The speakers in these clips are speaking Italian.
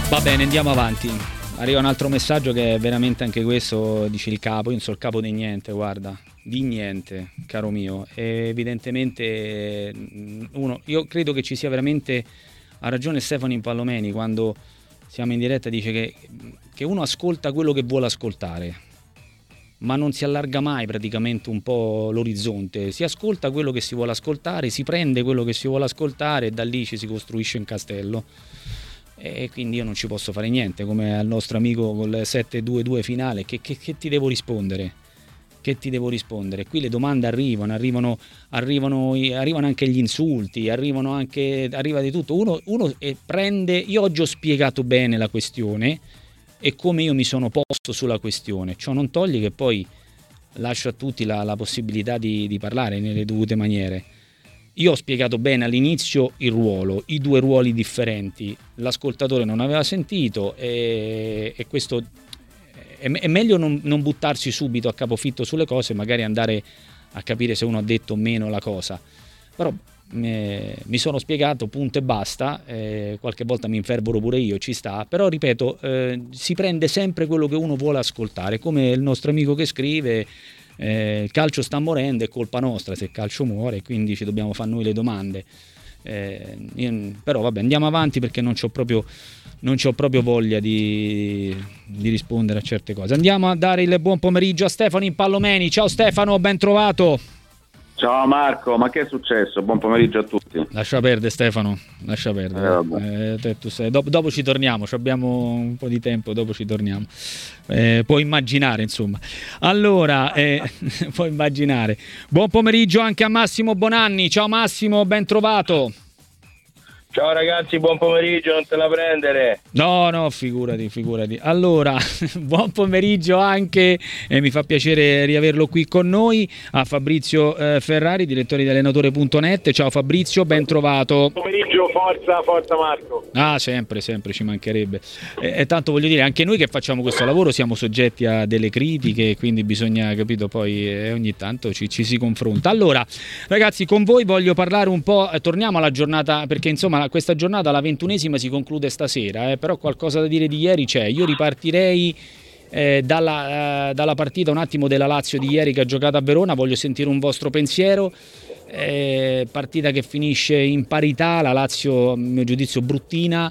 Va bene, andiamo avanti. Arriva un altro messaggio che è veramente anche questo, dice il capo, io non so il capo di niente, guarda, di niente, caro mio. E evidentemente io credo che ci sia veramente, ha ragione Stefano Impallomeni quando siamo in diretta, dice che uno ascolta quello che vuole ascoltare, ma non si allarga mai praticamente un po' l'orizzonte, si ascolta quello che si vuole ascoltare, si prende quello che si vuole ascoltare e da lì ci si costruisce un castello. E quindi io non ci posso fare niente, come al nostro amico col 7-2-2 finale, che ti devo rispondere? Che ti devo rispondere? Qui le domande arrivano anche gli insulti, arriva di tutto. Uno prende, io oggi ho spiegato bene la questione e come io mi sono posto sulla questione, ciò non toglie che poi lascio a tutti la possibilità di parlare nelle dovute maniere. Io ho spiegato bene all'inizio il ruolo, i due ruoli differenti, l'ascoltatore non aveva sentito e questo è meglio non buttarsi subito a capofitto sulle cose, magari andare a capire se uno ha detto o meno la cosa, però mi sono spiegato, punto e basta, qualche volta mi infervoro pure io, ci sta, però ripeto, si prende sempre quello che uno vuole ascoltare, come il nostro amico che scrive. Il calcio sta morendo, è colpa nostra se il calcio muore, quindi ci dobbiamo fare noi le domande. Però vabbè, andiamo avanti perché non c'ho proprio voglia di rispondere a certe cose. Andiamo a dare il buon pomeriggio a Stefano Impallomeni. Ciao Stefano, ben trovato. Ciao Marco, ma che è successo? Buon pomeriggio a tutti. Lascia perdere Stefano, lascia perdere. Dopo ci torniamo, abbiamo un po' di tempo, dopo ci torniamo. Puoi immaginare, insomma. Allora, puoi immaginare. Buon pomeriggio anche a Massimo Bonanni. Ciao Massimo, ben trovato. Ciao ragazzi, buon pomeriggio, non te la prendere. No, figurati. Allora, buon pomeriggio anche, mi fa piacere riaverlo qui con noi, a Fabrizio Ferrari, direttore di allenatore.net. Ciao Fabrizio, ben trovato. Buon pomeriggio, forza Marco. Ah, sempre, ci mancherebbe. Tanto voglio dire, anche noi che facciamo questo lavoro siamo soggetti a delle critiche, quindi bisogna, capito, poi ogni tanto ci si confronta. Allora, ragazzi, con voi voglio parlare un po', torniamo alla giornata, perché insomma questa giornata, la 21esima, si conclude stasera, però qualcosa da dire di ieri c'è. Io ripartirei dalla partita un attimo della Lazio di ieri che ha giocato a Verona, voglio sentire un vostro pensiero. Partita che finisce in parità, la Lazio a mio giudizio bruttina.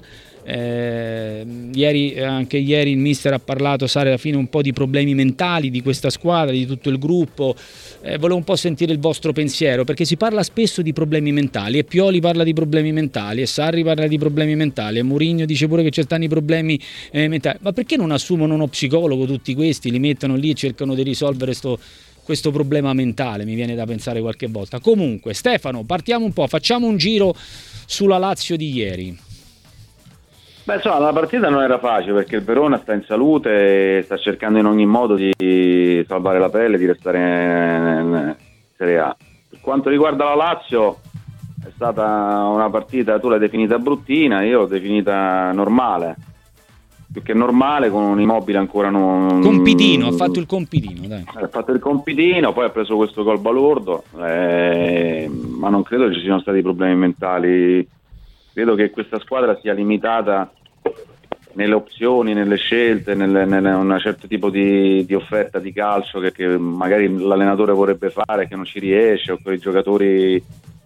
Anche ieri il mister ha parlato, Sare, alla fine un po' di problemi mentali di questa squadra, di tutto il gruppo. Volevo un po' sentire il vostro pensiero, perché si parla spesso di problemi mentali, e Pioli parla di problemi mentali, e Sarri parla di problemi mentali, e Mourinho dice pure che ci stanno i problemi mentali. Ma perché non assumono uno psicologo tutti questi, li mettono lì e cercano di risolvere questo problema mentale? Mi viene da pensare qualche volta. Comunque, Stefano, partiamo un po', facciamo un giro sulla Lazio di ieri. Beh, insomma, la partita non era facile perché il Verona sta in salute e sta cercando in ogni modo di salvare la pelle, di restare in Serie A. Per quanto riguarda la Lazio, è stata una partita, tu l'hai definita bruttina, io l'ho definita normale. Più che normale, con un Immobile ancora non... Compitino, ha fatto il compitino, dai. Ha fatto il compitino, poi ha preso questo gol balordo, ma non credo ci siano stati problemi mentali. Credo che questa squadra sia limitata nelle opzioni, nelle scelte, un certo tipo di offerta di calcio che magari l'allenatore vorrebbe fare, che non ci riesce, o quei giocatori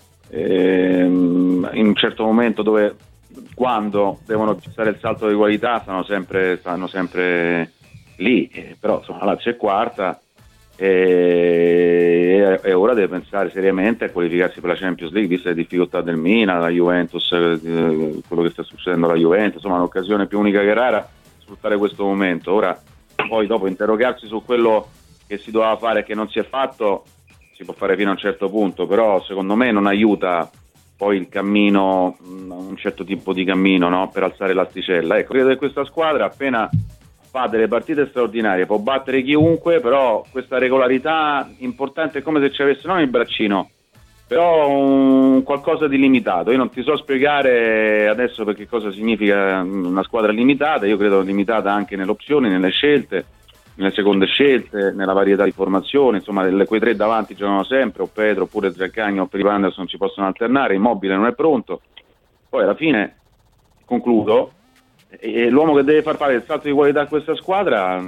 in un certo momento quando devono fare il salto di qualità stanno sempre lì, però insomma la Lazio è quarta e ora deve pensare seriamente a qualificarsi per la Champions League, viste le difficoltà del Milan, la Juventus, quello che sta succedendo alla Juventus, insomma un'occasione più unica che rara, sfruttare questo momento. Ora poi dopo interrogarsi su quello che si doveva fare e che non si è fatto si può fare fino a un certo punto, però secondo me non aiuta poi il cammino, un certo tipo di cammino, no? Per alzare l'asticella. Ecco, credo che questa squadra appena fa delle partite straordinarie, può battere chiunque, però questa regolarità importante è come se ci avesse non il braccino, però qualcosa di limitato. Io non ti so spiegare adesso perché cosa significa una squadra limitata. Io credo limitata anche nelle opzioni, nelle scelte, nelle seconde scelte, nella varietà di formazione, insomma quei tre davanti giocano sempre, o Pedro oppure Zaccagni o Felipe Anderson ci possono alternare, Immobile non è pronto. Poi alla fine, concludo, e l'uomo che deve far fare il salto di qualità a questa squadra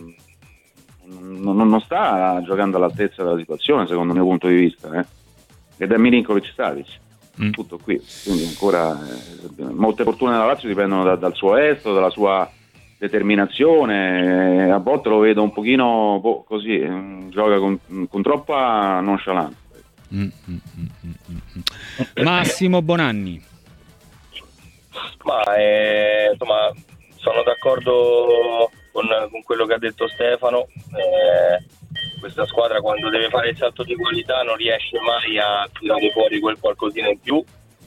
non sta giocando all'altezza della situazione, secondo il mio punto di vista, ed è Milinkovic-Savic, tutto qui. Quindi ancora molte fortune della Lazio dipendono dal suo estro, dalla sua determinazione. A volte lo vedo un pochino così, gioca con troppa nonchalance. Massimo Bonanni. Ma insomma, sono d'accordo con quello che ha detto Stefano. Questa squadra, quando deve fare il salto di qualità, non riesce mai a tirare fuori quel qualcosina in più.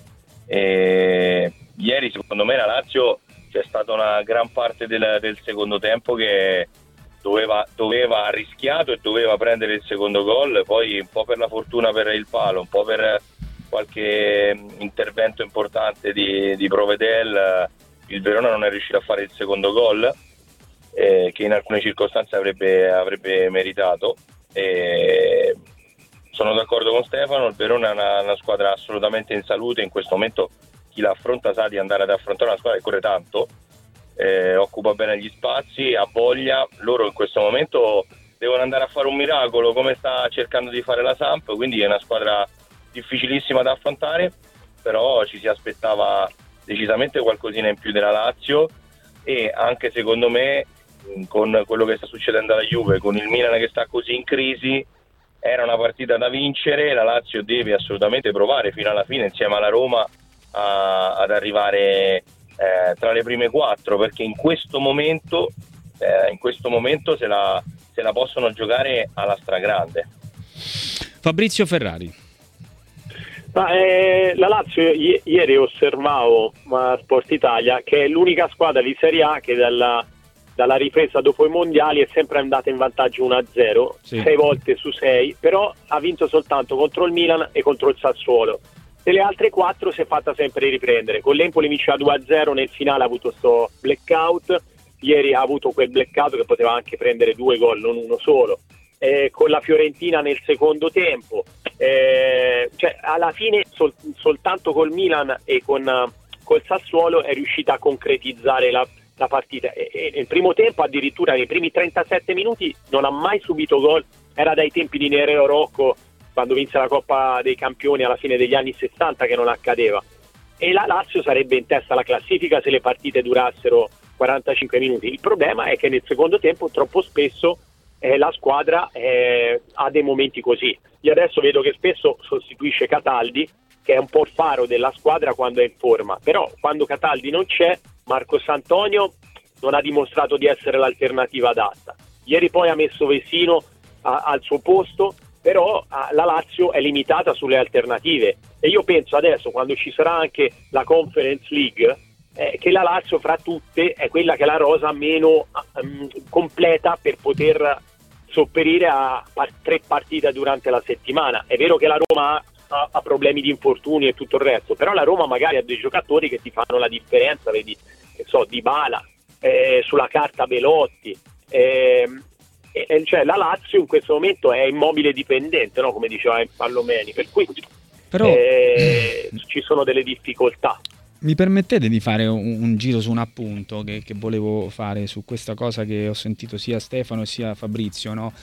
Ieri secondo me la Lazio, c'è stata una gran parte del secondo tempo che doveva ha rischiato e doveva prendere il secondo gol, poi un po' per la fortuna per il palo, un po' per qualche intervento importante di Provedel, il Verona non è riuscito a fare il secondo gol, che in alcune circostanze avrebbe meritato. Sono d'accordo con Stefano, il Verona è una squadra assolutamente in salute. In questo momento chi la affronta sa di andare ad affrontare una squadra che corre tanto, occupa bene gli spazi, ha voglia. Loro in questo momento devono andare a fare un miracolo, come sta cercando di fare la Samp, quindi è una squadra difficilissima da affrontare, però ci si aspettava decisamente qualcosina in più della Lazio, e anche secondo me con quello che sta succedendo alla Juve, con il Milan che sta così in crisi, era una partita da vincere. La Lazio deve assolutamente provare fino alla fine insieme alla Roma ad arrivare tra le prime 4, perché in questo momento se la possono giocare alla stragrande. Fabrizio Ferrari. La Lazio, ieri osservavo Sport Italia, che è l'unica squadra di Serie A che dalla ripresa dopo i mondiali è sempre andata in vantaggio 1-0, sì. 6 volte su 6, però ha vinto soltanto contro il Milan e contro il Sassuolo. Nelle altre 4 si è fatta sempre riprendere. Con l'Empoli vinceva 2-0, nel finale ha avuto sto blackout, ieri ha avuto quel blackout che poteva anche prendere 2 gol, non uno solo. Con la Fiorentina nel secondo tempo, cioè alla fine soltanto col Milan e col Sassuolo è riuscita a concretizzare la partita, e nel primo tempo, addirittura nei primi 37 minuti, non ha mai subito gol. Era dai tempi di Nereo Rocco, quando vinse la Coppa dei Campioni alla fine degli anni 60, che non accadeva. E la Lazio sarebbe in testa alla classifica se le partite durassero 45 minuti. Il problema è che nel secondo tempo troppo spesso la squadra ha dei momenti così. Io adesso vedo che spesso sostituisce Cataldi, che è un po' il faro della squadra quando è in forma, però quando Cataldi non c'è, Marcos Antonio non ha dimostrato di essere l'alternativa adatta. Ieri poi ha messo Vesino al suo posto, però la Lazio è limitata sulle alternative, e io penso adesso, quando ci sarà anche la Conference League, che la Lazio fra tutte è quella che ha la rosa meno completa per poter sopperire a 3 partite durante la settimana. È vero che la Roma ha problemi di infortuni e tutto il resto, però la Roma magari ha dei giocatori che ti fanno la differenza, vedi, Dybala, sulla carta Belotti, cioè la Lazio in questo momento è immobile dipendente, no? Come diceva Pallomeni, per cui però ci sono delle difficoltà. Mi permettete di fare un giro su un appunto che volevo fare su questa cosa che ho sentito sia Stefano sia Fabrizio, no?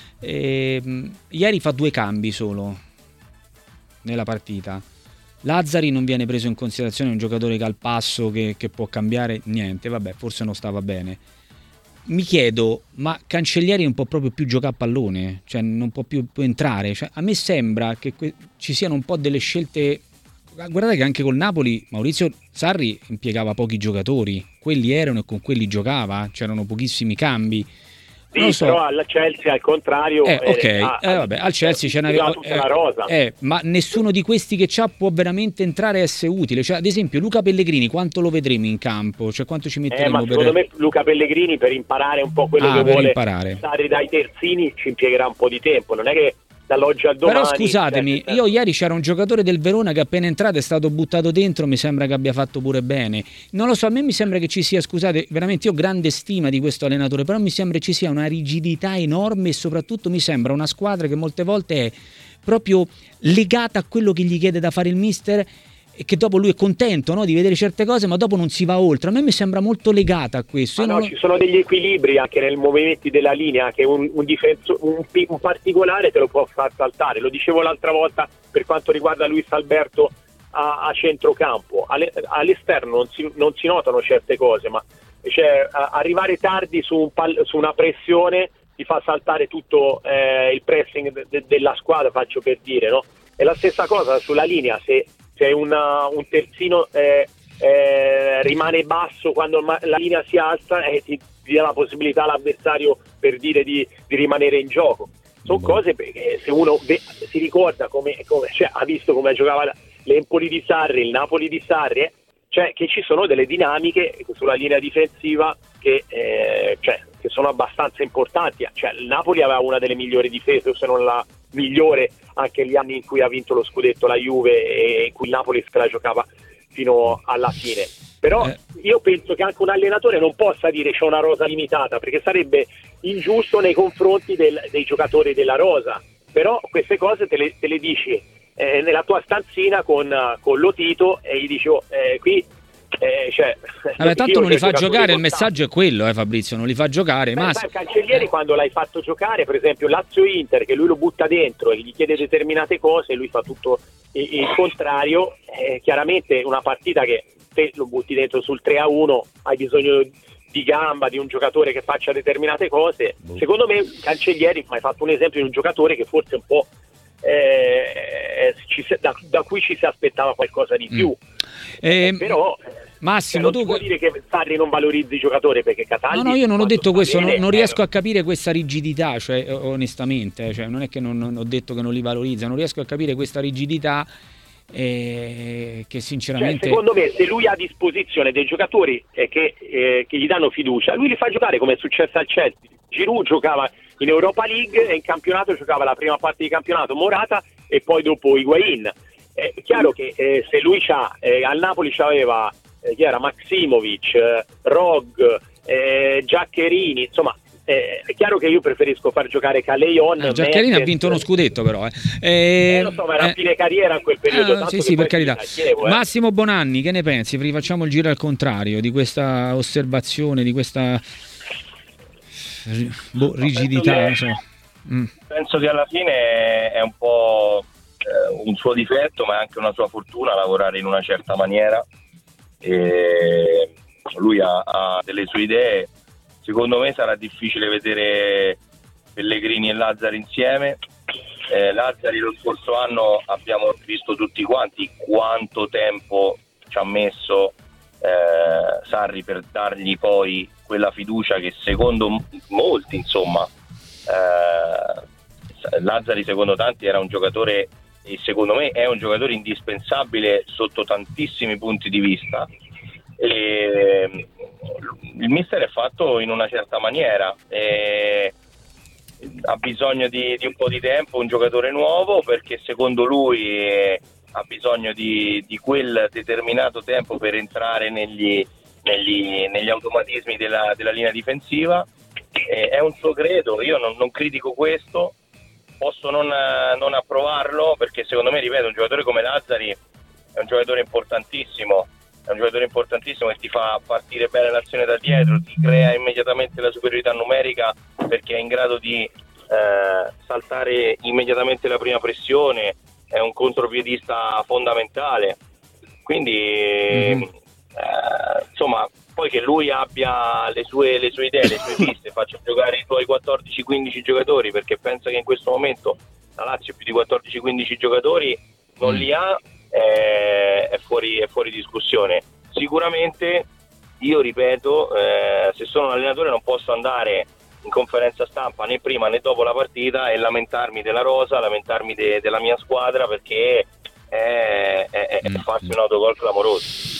Ieri fa 2 cambi solo nella partita. Lazzari non viene preso in considerazione, un giocatore che ha il passo, che può cambiare niente, vabbè, forse non stava bene. Mi chiedo, ma Cancellieri non può proprio più giocare a pallone? Cioè non può più entrare? Cioè, a me sembra che ci siano un po' delle scelte. Guardate che anche col Napoli Maurizio Sarri impiegava pochi giocatori, quelli erano e con quelli giocava, c'erano pochissimi cambi. Sì, so. Però al Chelsea al contrario vabbè, al Chelsea ce n'aveva tutta la rosa. Ma nessuno di questi che c'ha può veramente entrare e essere utile. Cioè, ad esempio Luca Pellegrini quanto lo vedremo in campo? Cioè quanto ci metteremo secondo me Luca Pellegrini, per imparare un po' quello che vuole imparare. Stare dai terzini, ci impiegherà un po' di tempo, non è che dall'oggi al domani. Però scusatemi, io ieri c'era un giocatore del Verona che appena entrato è stato buttato dentro, mi sembra che abbia fatto pure bene. Non lo so, a me mi sembra che ci sia, scusate, veramente io ho grande stima di questo allenatore, però mi sembra ci sia una rigidità enorme, e soprattutto mi sembra una squadra che molte volte è proprio legata a quello che gli chiede da fare il mister, e che dopo lui è contento, no, di vedere certe cose, ma dopo non si va oltre. A me mi sembra molto legata a questo. Ci sono degli equilibri anche nei movimenti della linea che un particolare te lo può far saltare. Lo dicevo l'altra volta per quanto riguarda Luis Alberto a centrocampo. All'esterno non si notano certe cose, ma arrivare tardi su una pressione ti fa saltare tutto il pressing della squadra, faccio per dire, no? È la stessa cosa sulla linea, se un terzino rimane basso quando la linea si alza, ti dà la possibilità all'avversario, per dire, di rimanere in gioco. Sono cose perché se uno si ricorda ha visto come giocava l'Empoli di Sarri, il Napoli di Sarri, che ci sono delle dinamiche sulla linea difensiva che sono abbastanza importanti. Il Napoli aveva una delle migliori difese, se non la migliore, anche gli anni in cui ha vinto lo scudetto la Juve e in cui il Napoli se la giocava fino alla fine. Però io penso che anche un allenatore non possa dire c'è una rosa limitata, perché sarebbe ingiusto nei confronti dei giocatori della rosa. Però queste cose te le dici nella tua stanzina con Lotito e gli dici qui tanto non li fa giocare, il messaggio è quello, Fabrizio, non li fa giocare. Cancellieri, quando l'hai fatto giocare, per esempio Lazio-Inter, che lui lo butta dentro e gli chiede determinate cose e lui fa tutto il contrario, chiaramente una partita che te lo butti dentro sul 3-1 hai bisogno di gamba, di un giocatore che faccia determinate cose. Secondo me Cancellieri, hai fatto un esempio di un giocatore che forse un po' da cui ci si aspettava qualcosa di più. Però Massimo, non può dire che Sarri non valorizzi i giocatori, perché Cataldi... No, io non ho detto questo, non riesco a capire questa rigidità, onestamente, non è che non ho detto che non li valorizza, non riesco a capire questa rigidità che sinceramente... secondo me, se lui ha a disposizione dei giocatori che gli danno fiducia, lui li fa giocare, come è successo al Chelsea. Giroud giocava in Europa League e in campionato giocava la prima parte di campionato Morata e poi dopo Higuain. È chiaro che se lui al Napoli c'aveva chi era Maximovic, Rog, Giaccherini, insomma è chiaro che io preferisco far giocare Calejon. Giaccherini ha vinto uno scudetto, però lo so, ma era a fine carriera in quel periodo. Sì, per carità. Massimo Bonanni, che ne pensi? Rifacciamo il giro al contrario di questa osservazione, di questa rigidità. Penso che alla fine è un po' un suo difetto, ma è anche una sua fortuna lavorare in una certa maniera. E lui ha delle sue idee. Secondo me sarà difficile vedere Pellegrini e Lazzari insieme. Lazzari lo scorso anno abbiamo visto tutti quanti quanto tempo ci ha messo Sarri per dargli poi quella fiducia che secondo molti, insomma, Lazzari secondo tanti era un giocatore, e secondo me è un giocatore indispensabile sotto tantissimi punti di vista. E il mister è fatto in una certa maniera e ha bisogno di un po' di tempo, un giocatore nuovo, perché secondo lui ha bisogno di quel determinato tempo per entrare negli automatismi della linea difensiva. È un suo credo, io non critico questo, posso non approvarlo, perché secondo me, ripeto, un giocatore come Lazzari è un giocatore importantissimo, che ti fa partire bene l'azione da dietro, ti crea immediatamente la superiorità numerica perché è in grado di saltare immediatamente la prima pressione, è un contropiedista fondamentale, quindi insomma, poi che lui abbia le sue idee, le sue viste, faccia giocare i suoi 14-15 giocatori, perché pensa che in questo momento la Lazio più di 14-15 giocatori non li ha, è fuori discussione. Sicuramente, io ripeto, se sono un allenatore non posso andare in conferenza stampa né prima né dopo la partita e lamentarmi della rosa, lamentarmi della mia squadra, perché è farsi un autogol clamoroso.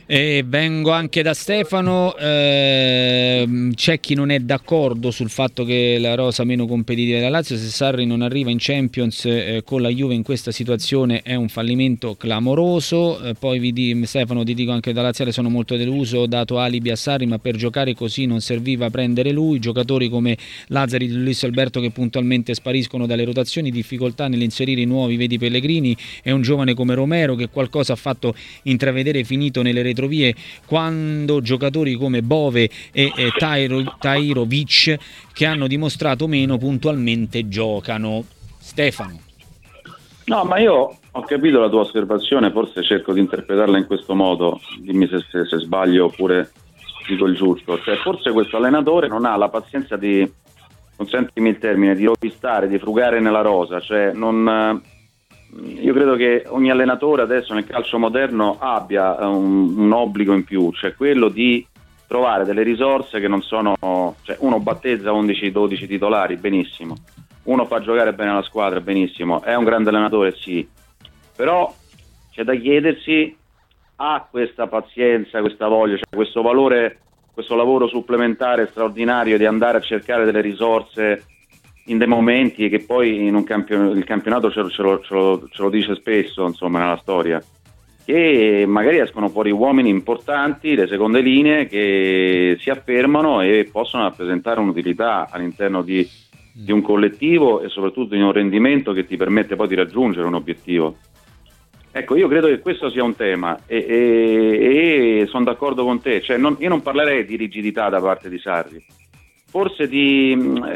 Vengo anche da Stefano, c'è chi non è d'accordo sul fatto che la rosa meno competitiva della Lazio, se Sarri non arriva in Champions con la Juve in questa situazione è un fallimento clamoroso. Poi Stefano, ti dico anche da laziale, sono molto deluso, ho dato alibi a Sarri, ma per giocare così non serviva prendere lui. Giocatori come Lazzari e Luis Alberto che puntualmente spariscono dalle rotazioni, difficoltà nell'inserire i nuovi, vedi Pellegrini, è un giovane come Romero che qualcosa ha fatto intravedere finito nelle retrovie, quando giocatori come Bove e Tahirovic, che hanno dimostrato meno, puntualmente giocano. Stefano. No, ma io ho capito la tua osservazione, forse cerco di interpretarla in questo modo, dimmi se sbaglio oppure dico il giusto. Cioè, forse questo allenatore non ha la pazienza di, consentimi il termine, di rovistare, di frugare nella rosa, cioè io credo che ogni allenatore adesso nel calcio moderno abbia un obbligo in più, cioè quello di trovare delle risorse che non sono, cioè uno battezza 11-12 titolari, benissimo, uno fa giocare bene la squadra, benissimo, è un grande allenatore, sì, però c'è da chiedersi, ha questa pazienza, questa voglia, cioè questo valore, questo lavoro supplementare straordinario di andare a cercare delle risorse in dei momenti che poi in un il campionato ce lo dice spesso, insomma, nella storia, che magari escono fuori uomini importanti, le seconde linee, che si affermano e possono rappresentare un'utilità all'interno di un collettivo e soprattutto di un rendimento che ti permette poi di raggiungere un obiettivo. Ecco, io credo che questo sia un tema e sono d'accordo con te, cioè io non parlerei di rigidità da parte di Sarri, forse di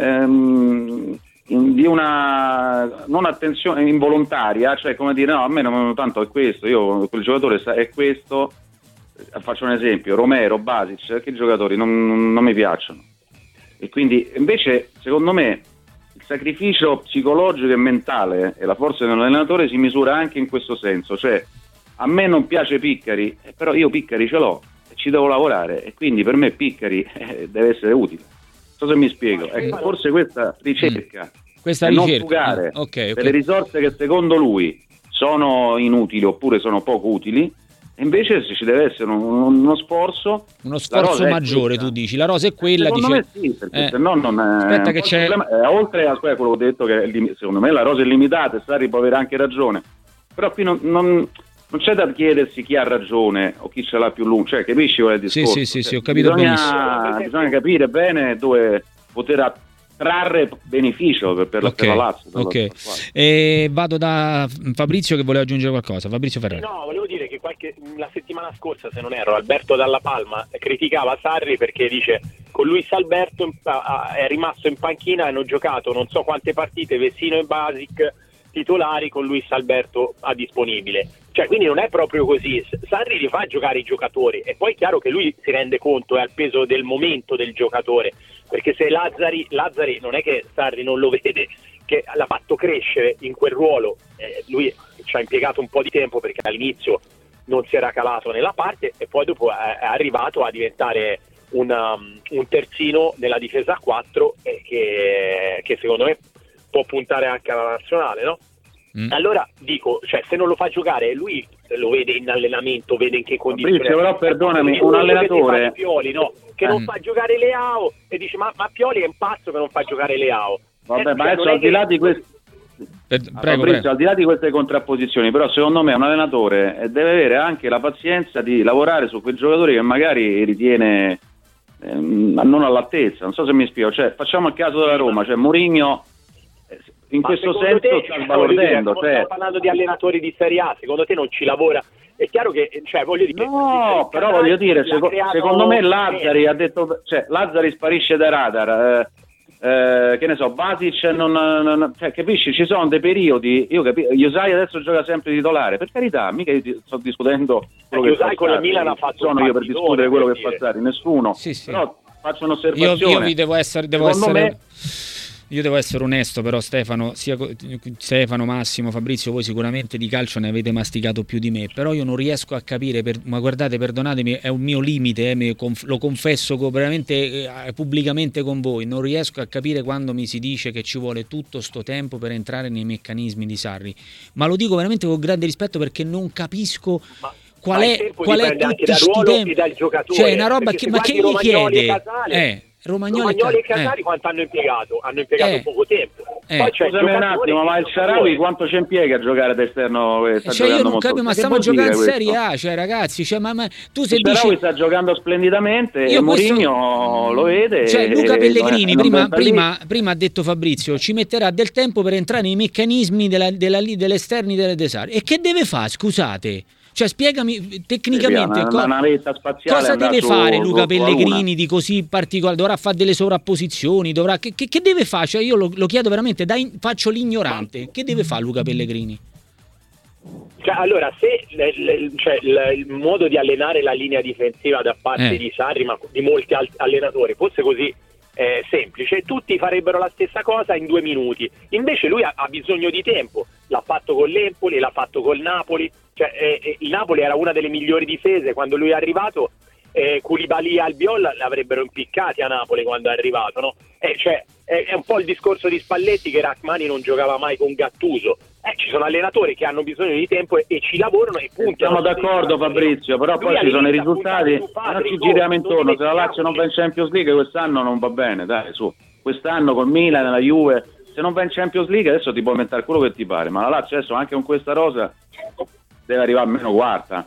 una non attenzione involontaria, cioè come dire no, a me non tanto è questo, io quel giocatore è questo, faccio un esempio, Romero, Basic, perché i giocatori non mi piacciono, e quindi invece secondo me il sacrificio psicologico e mentale e la forza dell'allenatore si misura anche in questo senso, cioè a me non piace Piccari, però io Piccari ce l'ho e ci devo lavorare, e quindi per me Piccari deve essere utile. Non so se mi spiego, ecco, forse questa ricerca non fugare delle risorse che secondo lui sono inutili oppure sono poco utili, e invece se ci deve essere uno sforzo maggiore, tu dici la rosa è quella, secondo me sì, perché se no non è, aspetta che c'è oltre a quello che ho detto, che secondo me la rosa è limitata e Sarri può avere anche ragione, però qui non c'è da chiedersi chi ha ragione o chi ce l'ha più lungo, cioè capisci qual è il discorso? Sì, ho capito benissimo. Bisogna capire bene dove poter trarre beneficio per la Lazio. Ok, vado da Fabrizio che voleva aggiungere qualcosa. Fabrizio Ferrari. No, volevo dire che la settimana scorsa, se non erro, Alberto Dalla Palma criticava Sarri perché dice con Luis Alberto è rimasto in panchina, hanno giocato non so quante partite, Vecino e Basic titolari con Luis Alberto a disponibile, cioè quindi non è proprio così. Sarri li fa giocare i giocatori e poi è chiaro che lui si rende conto è al peso del momento del giocatore, perché se Lazzari non è che Sarri non lo vede, che l'ha fatto crescere in quel ruolo, lui ci ha impiegato un po' di tempo perché all'inizio non si era calato nella parte e poi dopo è arrivato a diventare un terzino nella difesa a 4 che secondo me può puntare anche alla nazionale, no? Allora dico, cioè se non lo fa giocare lui lo vede in allenamento, vede in che condizioni. Però perdonami, un allenatore Pioli, no? Che non fa giocare Leao e dice ma Pioli è un pazzo che non fa giocare Leao. Vabbè, ma adesso al di là di questo al di là di queste contrapposizioni, però secondo me un allenatore deve avere anche la pazienza di lavorare su quei giocatori che magari ritiene non all'altezza, non so se mi spiego, cioè facciamo il caso della Roma, cioè Mourinho in questo senso sta sbalordendo, stiamo parlando di allenatori di Serie A, secondo te non ci lavora? È chiaro che, cioè, voglio dire, no, però voglio dire, secondo me Lazzari ha detto, cioè Lazzari sparisce dai radar, che ne so, Basic non cioè, capisci, ci sono dei periodi, io capisco, Yosai adesso gioca sempre titolare, per carità, mica io sto discutendo quello che Yosai con la Milan ha fatto sono io per discutere quello che fa Sarri, nessuno, però faccio un'osservazione, io vi devo essere onesto, però Stefano, Massimo, Fabrizio, voi sicuramente di calcio ne avete masticato più di me, però io non riesco a capire, ma guardate, perdonatemi, è un mio limite, lo confesso veramente pubblicamente con voi, non riesco a capire quando mi si dice che ci vuole tutto sto tempo per entrare nei meccanismi di Sarri, ma lo dico veramente con grande rispetto perché non capisco qual è tutto questo tempo? Dal giocatore, cioè una roba ma che gli chiede? Romagnoli e Casali quanto hanno impiegato? Hanno impiegato poco tempo. Poi c'è scusami un attimo, ma il Shaarawy quanto ci impiega a giocare d'esterno? Io non capisco, ma stiamo giocando in Serie A, cioè ragazzi, ma tu se dici Shaarawy sta giocando splendidamente e Mourinho lo vede. Cioè Luca Pellegrini prima ha detto Fabrizio, ci metterà del tempo per entrare nei meccanismi dell'esterni delle desare. E che deve fare, scusate? Cioè spiegami tecnicamente cosa deve fare Luca Pellegrini di così particolare, dovrà fare delle sovrapposizioni, che deve fare? Cioè io lo chiedo veramente, faccio l'ignorante, che deve fare Luca Pellegrini? Cioè, allora, se il modo di allenare la linea difensiva da parte di Sarri, ma di molti allenatori, fosse così semplice, tutti farebbero la stessa cosa in 2 minuti. Invece lui ha bisogno di tempo. L'ha fatto con l'Empoli, l'ha fatto col Napoli. Cioè, il Napoli era una delle migliori difese quando lui è arrivato. Koulibaly e Albiol l'avrebbero impiccati a Napoli quando è arrivato, no? È un po' il discorso di Spalletti, che Rachmani non giocava mai con Gattuso. Ci sono allenatori che hanno bisogno di tempo e ci lavorano e punto. Siamo d'accordo Fabrizio, però poi ci sono i risultati, non ci giriamo intorno. Se la Lazio non va in Champions League quest'anno non va bene, dai, su. Quest'anno con Milan e la Juve, se non va in Champions League adesso ti puoi inventare quello che ti pare, ma la Lazio adesso anche con questa rosa deve arrivare almeno quarta.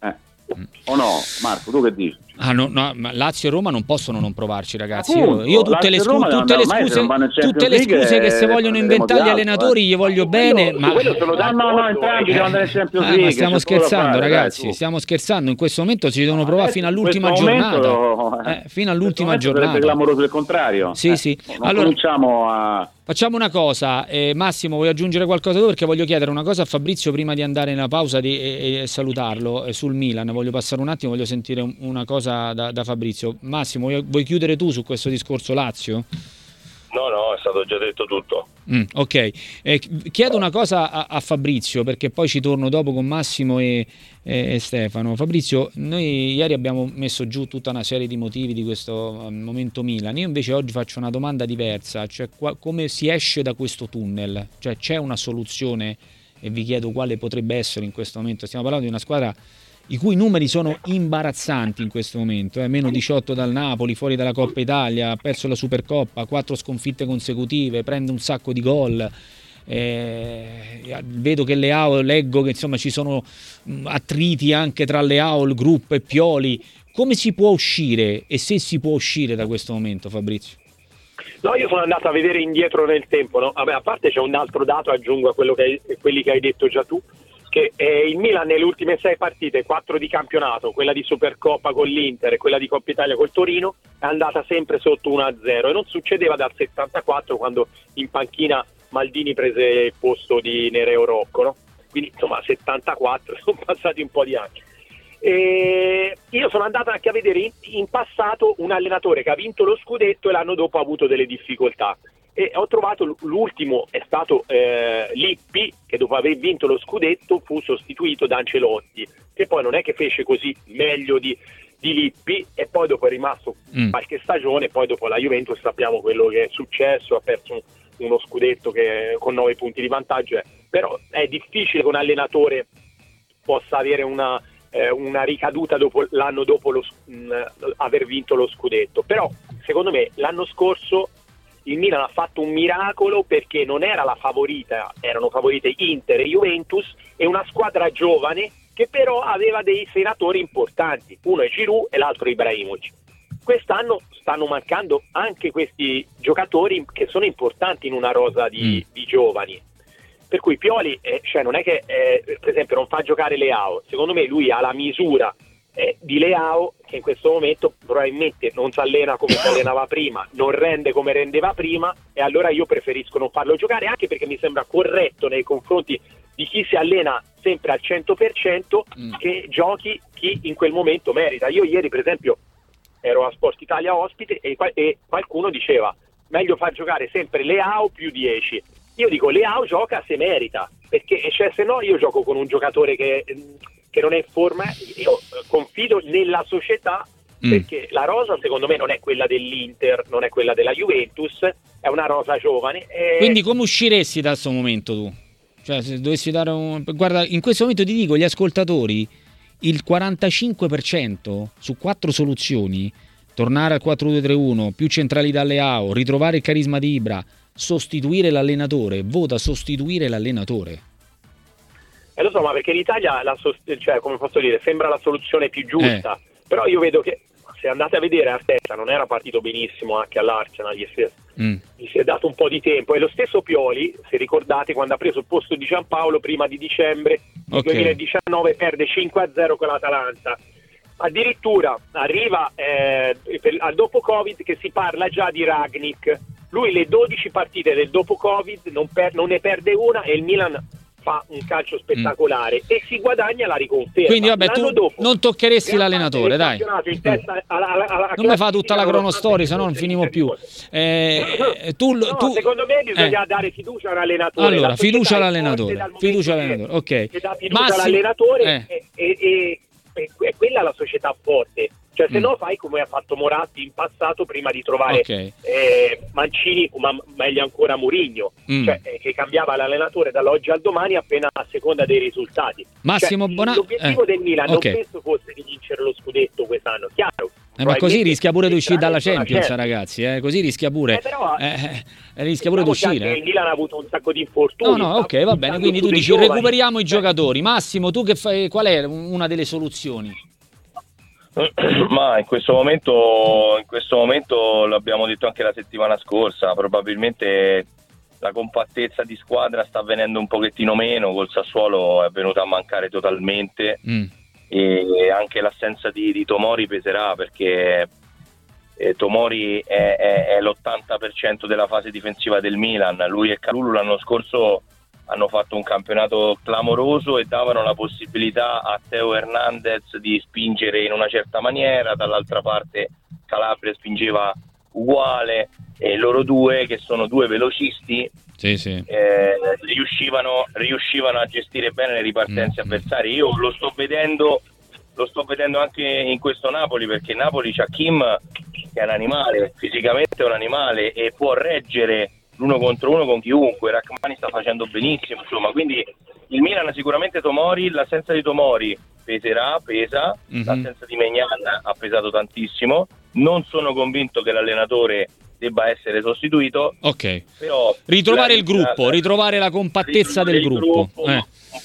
O no, Marco, tu che dici? No, ma Lazio e Roma non possono non provarci, ragazzi. Io tutte le scuse che se vogliono inventare gli allenatori gli voglio bene, ma entrambi devono andare in Champions League. Ma stiamo scherzando, ragazzi, stiamo scherzando. In questo momento ci devono provare fino all'ultima giornata. Fino all'ultima giornata. È clamoroso il contrario. Sì. Allora cominciamo a facciamo una cosa, Massimo, vuoi aggiungere qualcosa tu? Perché voglio chiedere una cosa a Fabrizio prima di andare nella pausa e salutarlo sul Milan. Voglio passare un attimo, voglio sentire una cosa da Fabrizio. Massimo, vuoi chiudere tu su questo discorso Lazio? No, è stato già detto tutto. Ok, chiedo una cosa a Fabrizio, perché poi ci torno dopo con Massimo e Stefano. Fabrizio, noi ieri abbiamo messo giù tutta una serie di motivi di questo momento Milan. Io invece oggi faccio una domanda diversa, cioè come si esce da questo tunnel? Cioè c'è una soluzione e vi chiedo quale potrebbe essere in questo momento. Stiamo parlando di una squadra i cui numeri sono imbarazzanti in questo momento, meno 18 dal Napoli, fuori dalla Coppa Italia, ha perso la Supercoppa, 4 sconfitte consecutive, prende un sacco di gol. Vedo che leggo che insomma ci sono attriti anche tra Leao, il gruppo e Pioli. Come si può uscire e se si può uscire da questo momento, Fabrizio? No, io sono andato a vedere indietro nel tempo, no? Vabbè, a parte c'è un altro dato, aggiungo a quelli che hai detto già tu, che il Milan nelle ultime 6 partite, 4 di campionato, quella di Supercoppa con l'Inter e quella di Coppa Italia col Torino, è andata sempre sotto 1-0 e non succedeva dal 74 quando in panchina Maldini prese il posto di Nereo Rocco, no? Quindi insomma 74, sono passati un po' di anni. E io sono andato anche a vedere in passato un allenatore che ha vinto lo scudetto e l'anno dopo ha avuto delle difficoltà. E ho trovato l'ultimo è stato Lippi, che dopo aver vinto lo scudetto fu sostituito da Ancelotti, che poi non è che fece così meglio di Lippi, e poi dopo è rimasto qualche stagione, poi dopo la Juventus sappiamo quello che è successo, ha perso uno scudetto con 9 punti di vantaggio, però è difficile che un allenatore possa avere una ricaduta l'anno dopo aver vinto lo scudetto. Però secondo me l'anno scorso il Milan ha fatto un miracolo, perché non era la favorita, erano favorite Inter e Juventus, e una squadra giovane che però aveva dei senatori importanti, uno è Giroud e l'altro Ibrahimovic. Quest'anno stanno mancando anche questi giocatori che sono importanti in una rosa di giovani, per cui Pioli non è che per esempio non fa giocare Leao, secondo me lui ha la misura di Leao, che in questo momento probabilmente non si allena come si allenava prima, non rende come rendeva prima, e allora io preferisco non farlo giocare, anche perché mi sembra corretto nei confronti di chi si allena sempre al 100% che giochi chi in quel momento merita. Io ieri per esempio ero a Sport Italia ospite e qualcuno diceva meglio far giocare sempre Leao più 10. Io dico Leao gioca se merita, perché se no io gioco con un giocatore che non è in forma. Io confido nella società, perché la rosa secondo me non è quella dell'Inter, non è quella della Juventus, è una rosa giovane. Quindi come usciresti da questo momento tu? Cioè se dovessi dare guarda, in questo momento ti dico, gli ascoltatori il 45% su 4 soluzioni, tornare al 4-2-3-1, più centralità Leao, ritrovare il carisma di Ibra, sostituire l'allenatore, vota sostituire l'allenatore. Lo so, ma perché l'Italia, cioè, come posso dire, sembra la soluzione più giusta, però io vedo che se andate a vedere Arteta non era partito benissimo anche all'Arsenal, gli si è dato un po' di tempo, e lo stesso Pioli, se ricordate, quando ha preso il posto di Giampaolo prima di dicembre 2019 perde 5-0 con l'Atalanta. Addirittura arriva al dopo Covid che si parla già di Rangnick. Lui le 12 partite del dopo Covid non ne perde una, e il Milan fa un calcio spettacolare e si guadagna la riconferma. Quindi vabbè, tu dopo, non toccheresti l'allenatore, dai. Non mi fa tutta la cronostoria, se no non finimo più. Secondo me bisogna dare fiducia all'allenatore. Allora, fiducia all'allenatore, ok. Che dà fiducia all'allenatore e quella è la società forte. Cioè, se no fai come ha fatto Moratti in passato prima di trovare Mancini, ma meglio ancora Mourinho, cioè, che cambiava l'allenatore dall'oggi al domani appena a seconda dei risultati. Massimo l'obiettivo del Milan non penso fosse di vincere lo scudetto quest'anno, chiaro. Ma così rischia pure di uscire dalla Champions, ragazzi. Così rischia pure. Rischia pure di uscire. Il Milan ha avuto un sacco di infortuni. No, ok, va bene. Quindi tu dici recuperiamo i giocatori. Massimo, tu che fai? Qual è una delle soluzioni? Ma in questo momento l'abbiamo detto anche la settimana scorsa, probabilmente la compattezza di squadra sta avvenendo un pochettino meno, col Sassuolo è venuta a mancare totalmente e anche l'assenza di Tomori peserà, perché Tomori è l'80% della fase difensiva del Milan. Lui e Kalulu l'anno scorso hanno fatto un campionato clamoroso e davano la possibilità a Theo Hernandez di spingere in una certa maniera, dall'altra parte Calabria spingeva uguale, e loro due, che sono due velocisti, riuscivano a gestire bene le ripartenze avversarie. Io lo sto vedendo anche in questo Napoli, perché Napoli c'ha Kim che è un animale, fisicamente è un animale e può reggere l'uno contro uno con chiunque. Rachmani sta facendo benissimo, insomma, quindi il Milan sicuramente Tomori, l'assenza di Tomori pesa, l'assenza di Maignan ha pesato tantissimo, non sono convinto che l'allenatore debba essere sostituito, però ritrovare il gruppo, ritrovare la compattezza del gruppo. Un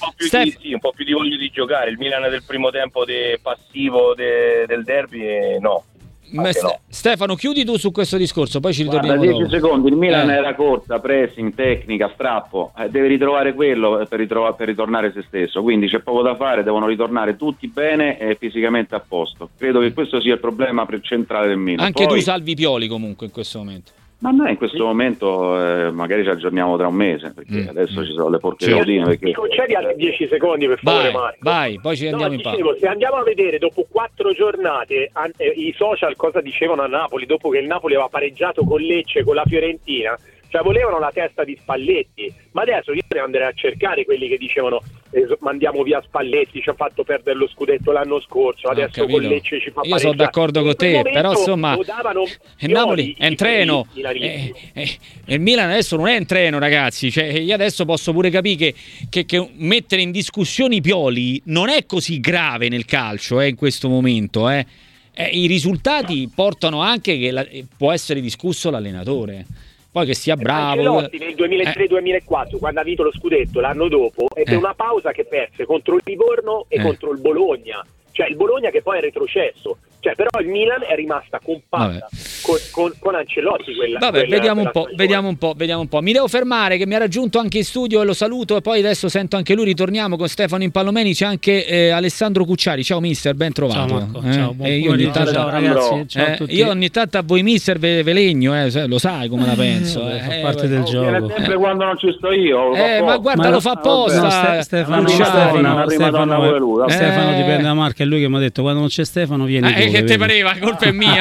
po' più di voglia di giocare. Il Milan del primo tempo passivo del derby no. Stefano, chiudi tu su questo discorso, poi ci ritorniamo. 10 secondi, il Milan era corsa, pressing, tecnica, strappo, deve ritrovare quello per ritornare se stesso, quindi c'è poco da fare, devono ritornare tutti bene e fisicamente a posto. Credo che questo sia il problema centrale del Milan. Anche tu salvi Pioli comunque in questo momento. Ma noi in questo momento magari ci aggiorniamo tra un mese, perché adesso ci sono le porche rodine. Mi concedi altri 10 secondi per favore, Marco? Vai, poi ci andiamo in pausa. Se andiamo a vedere dopo 4 giornate i social cosa dicevano a Napoli, dopo che il Napoli aveva pareggiato con Lecce, con la Fiorentina, cioè volevano la testa di Spalletti, ma adesso io devo andare a cercare quelli che dicevano mandiamo via Spalletti, ci ha fatto perdere lo scudetto l'anno scorso, adesso con Lecce ci fa pareggiare. Io sono d'accordo con te, però insomma il Napoli è in treno e il Milan adesso non è in treno, ragazzi, cioè io adesso posso pure capire che mettere in discussione i Pioli non è così grave nel calcio in questo momento, i risultati portano anche che può essere discusso l'allenatore. Poi che sia bravo. Ancelotti nel 2003-2004, quando ha vinto lo scudetto l'anno dopo, ebbe una pausa che perse contro il Livorno e contro il Bologna. Cioè il Bologna che poi è retrocesso. Cioè, però il Milan è rimasta compatta con Ancelotti. Vediamo un po'. Mi devo fermare, che mi ha raggiunto anche in studio e lo saluto, e poi adesso sento anche lui. Ritorniamo con Stefano Impallomeni. C'è anche Alessandro Cucciari. Ciao mister, ben trovato. Ciao Marco, ciao, buon pomeriggio, ciao ragazzi, ciao a tutti. Io ogni tanto a voi mister ve legno, lo sai come la penso. Fa parte del gioco. Viene sempre quando non ci sto io. Ma guarda, lo fa apposta. Stefano dipende da Marco, è lui che mi ha detto quando non c'è Stefano vieni tu. Che te pareva? Colpa è mia.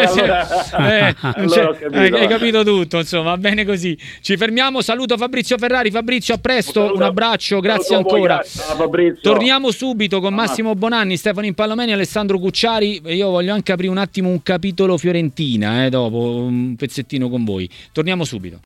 Hai capito tutto, insomma, va bene così. Ci fermiamo, saluto Fabrizio Ferrari. Fabrizio, a presto, un abbraccio, grazie ancora. Torniamo subito con Massimo Bonanni, Stefano Impallomeni e Alessandro Cucciari. Io voglio anche aprire un attimo un capitolo Fiorentina, dopo un pezzettino con voi. Torniamo subito.